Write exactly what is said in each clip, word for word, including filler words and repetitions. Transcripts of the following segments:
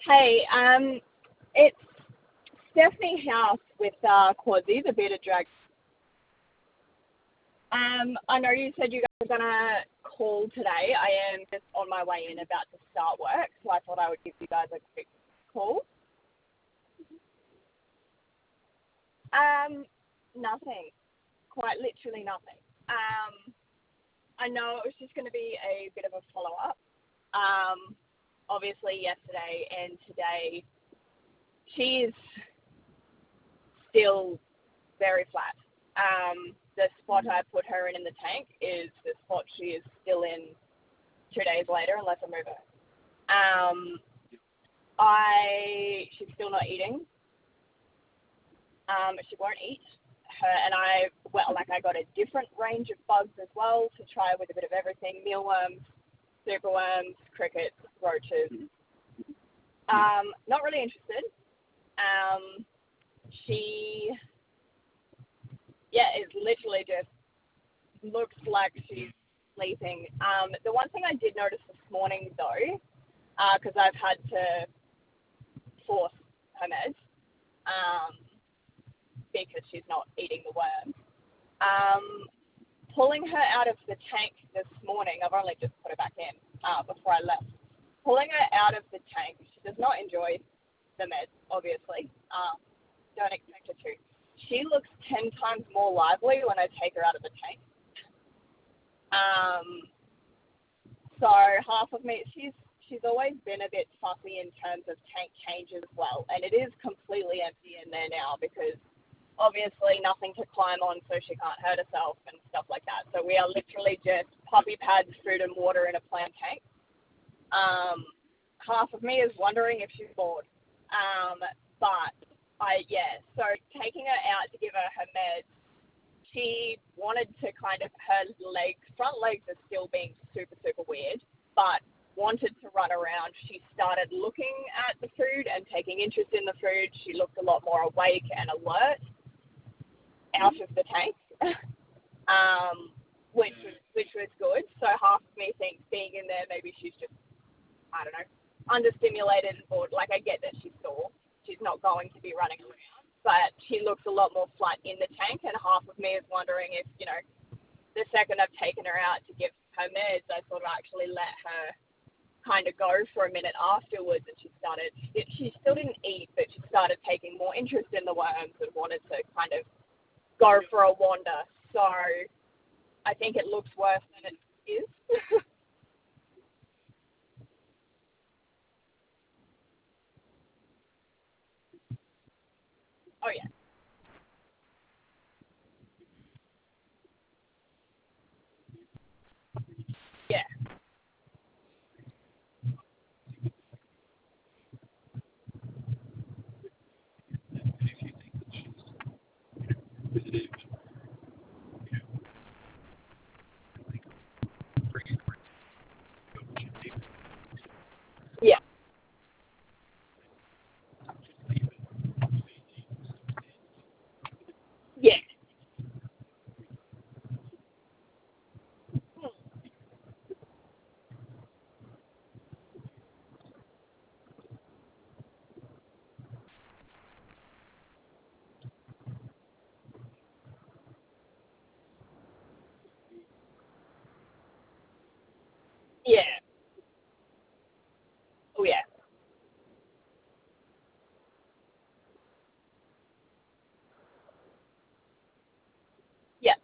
Hey, um, it's Stephanie House with uh, Quadzy, the bearded drag. Um, I know you said you guys were gonna call today. I am just on my way in, about to start work, so I thought I would give you guys a quick call. Um, Nothing, quite literally nothing. Um, I know it was just going to be a bit of a follow up. Um, Obviously yesterday and today, she is still very flat. Um, the spot I put her in in the tank is the spot she is still in two days later, unless I move her. Um, I she's still not eating. Um, she won't eat. Her and I well, like I got a different range of bugs as well to try with a bit of everything: mealworms, superworms, crickets, roaches. Um, not really interested. Um, she yeah is literally just looks like she's sleeping. Um, the one thing I did notice this morning, though, because uh, I've had to force her meds um, because she's not eating the worms. Um, Pulling her out of the tank this morning, I've only just put her back in uh, before I left. Pulling her out of the tank, she does not enjoy the meds, obviously. Um, don't expect her to. She looks ten times more lively when I take her out of the tank. Um, So half of me, she's she's always been a bit fussy in terms of tank changes as well, and it is completely empty in there now because obviously nothing to climb on, so she can't hurt herself and stuff like that. So we are literally just puppy pads, food, and water in a plant tank. Um, Half of me is wondering if she's bored, um, but I yeah. So taking her out to give her her meds, she wanted to kind of, her legs, front legs are still being super, super weird, but wanted to run around. She started looking at the food and taking interest in the food. She looked a lot more awake and alert out of the tank, um, which was which was good. So half of me thinks being in there, maybe she's just, I don't know, understimulated and bored. Like I get that she's sore. She's not going to be running around, but she looks a lot more flat in the tank, and half of me is wondering if, you know, the second I've taken her out to give her meds, I sort of actually let her kind of go for a minute afterwards, and she started, it, she still didn't eat, but she started taking more interest in the worms and wanted to kind of go for a wander. So I think it looks worse than it is. Oh, yeah. Yeah. Yeah. Yeah. Yeah. Oh, yeah. Yeah.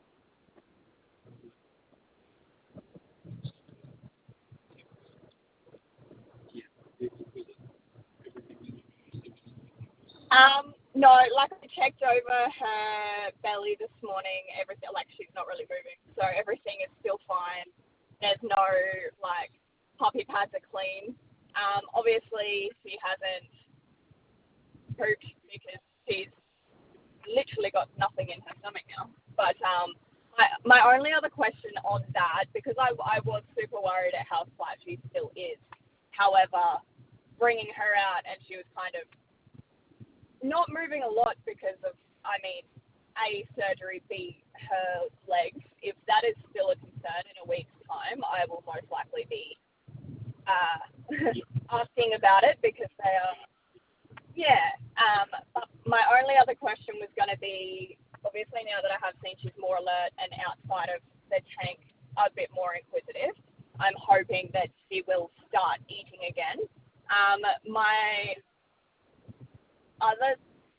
Um, no, like I checked over her belly this morning, everything, like she's not really moving, so everything is still fine. There's no, like, puppy pads are clean. Um, obviously she hasn't pooped because she's literally got nothing in her stomach now. But um, my, my only other question on that, because I, I was super worried at how flat she still is. However, bringing her out and she was kind of not moving a lot because of, I mean, A, surgery, B, her legs. If that is still a concern in a week's time, I will most likely be uh, asking about it because they are, yeah. Um, but my only other question was going to be, obviously now that I have seen she's more alert and outside of the tank a bit more inquisitive, I'm hoping that she will start eating again. Um, my other,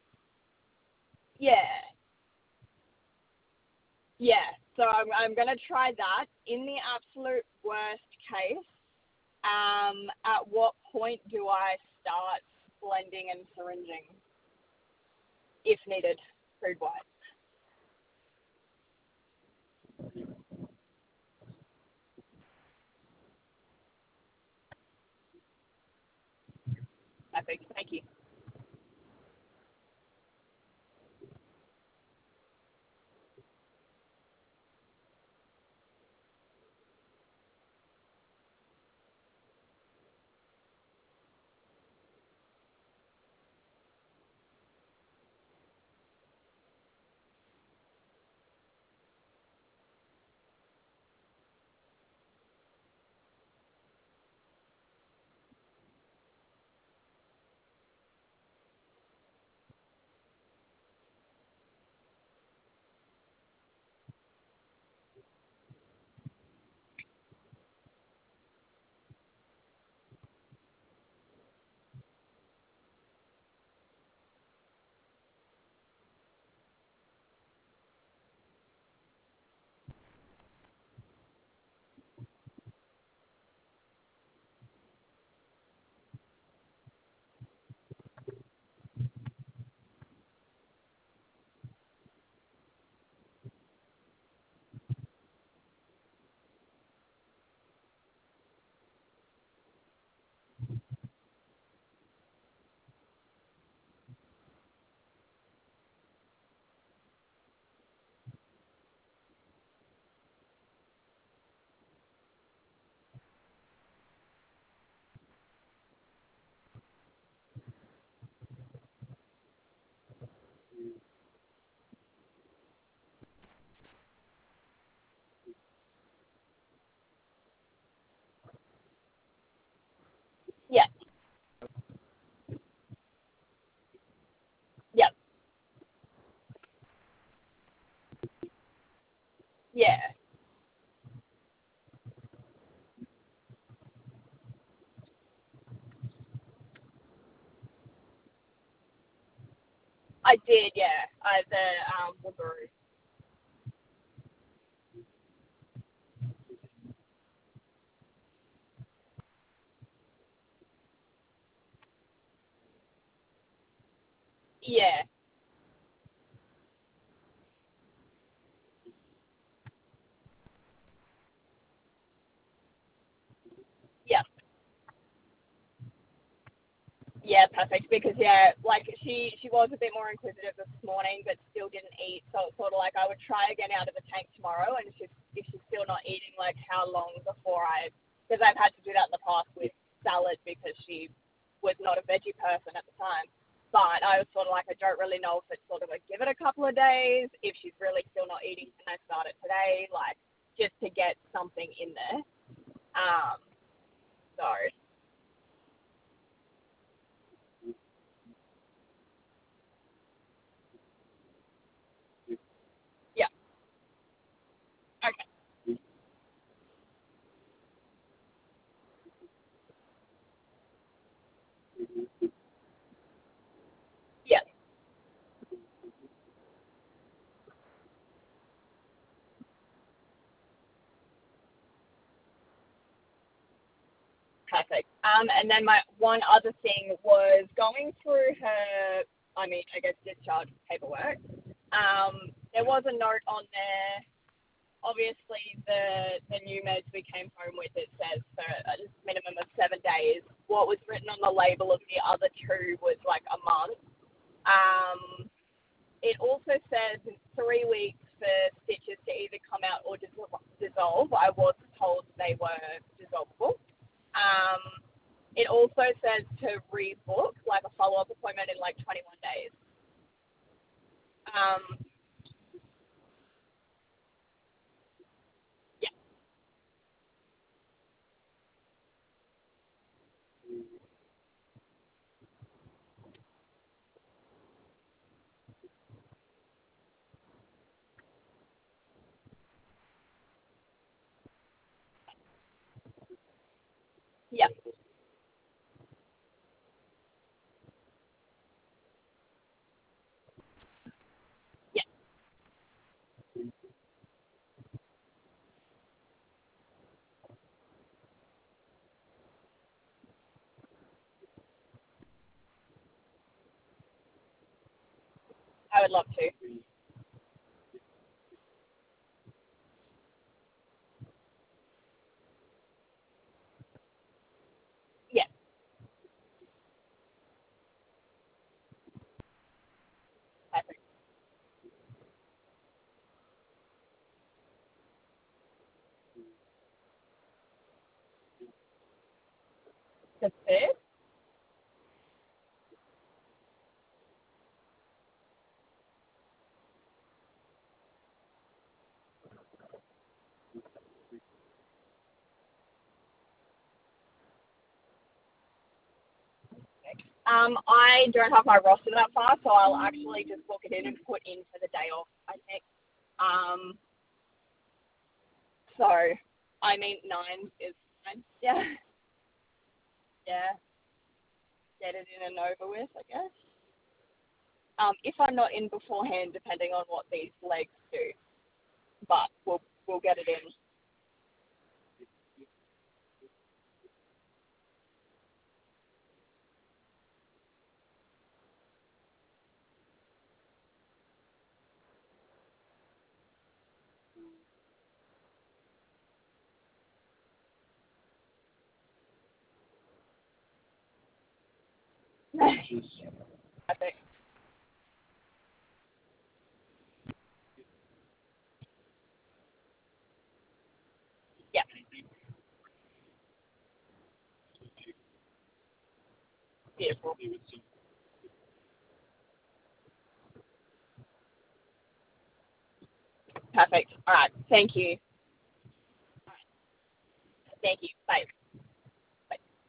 yeah, yeah. So I'm, I'm going to try that. In the absolute worst case, um, at what point do I start blending and syringing if needed, food wise? Perfect. Thank you. Yeah. Yep. Yeah. I did. Yeah. I the um Woogaroo. Yeah. Yeah. Yeah, perfect. Because yeah, like she she was a bit more inquisitive this morning, but still didn't eat. So it's sort of like I would try again out of the tank tomorrow, and if she's if she's still not eating, like how long before I, because I've had to do that in the past with salad because she was not a veggie person at the time. But I was sort of like I don't really know if it's sort of like give it a couple of days. If she's really still not eating, can I start it today? Like just to get something in there. Um. So yeah. Okay. Yeah. Perfect. Um, and then my one other thing was going through her, I mean, I guess discharge paperwork. Um, there was a note on there. Obviously, the the new meds we came home with, it says for a minimum of seven days. What was written on the label of the other two was like a month. Um, it also says three weeks for stitches to either come out or dissolve. I was told they were dissolvable. Um, it also says to rebook, like a follow-up appointment in like twenty-one days. Um, yeah, Yeah. Yeah. I would love to. Yeah. Perfect. The third. Um, I don't have my roster that far, so I'll actually just book it in and put in for the day off, I think. Um, so, I mean, nine is fine. Yeah. Yeah. Get it in and over with, I guess. Um, if I'm not in beforehand, depending on what these legs do, but we'll we'll get it in. Perfect. Yeah. Beautiful. Perfect. All right. Thank you. Thank you. Bye.